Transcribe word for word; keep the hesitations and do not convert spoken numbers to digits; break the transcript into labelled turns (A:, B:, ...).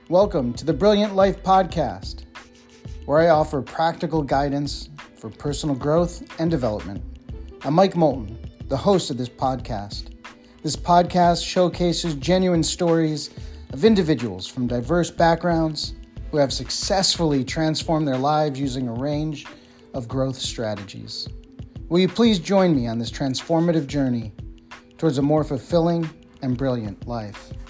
A: Welcome to the Brilliant Life Podcast, where I offer practical guidance for personal growth and development. I'm Mike Moulton, the host of this podcast. This podcast showcases genuine stories of individuals from diverse backgrounds who have successfully transformed their lives using a range of growth strategies. Will you please join me on this transformative journey towards a more fulfilling and brilliant life?